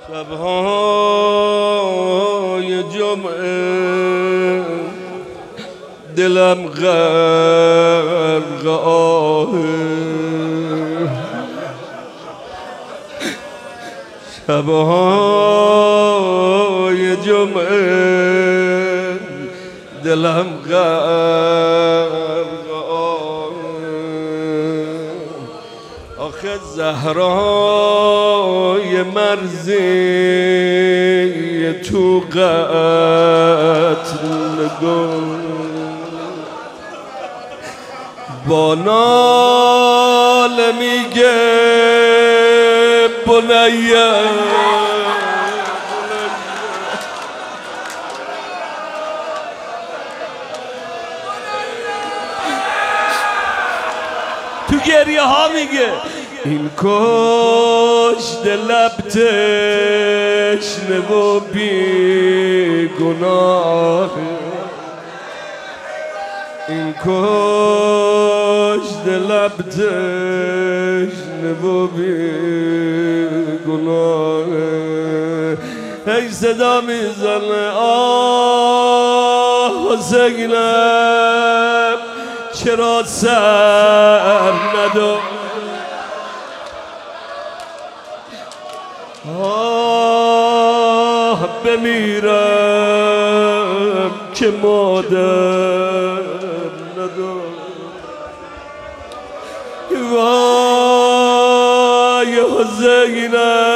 شبهای جمعه دلم غرق آهه، شبهای جمعه دلم غرق آهه. آخه زهرای مرزی تو قتل گل با ناله میگه بنیه تو گریه ها میگه این کشت لب تشنه و بی گناه، این کشت لب تشنه و بی گناه. هی صدا میزنه آه حسینم چرا سر ندار، آه بمیرم که مادر ندار. وای حسینم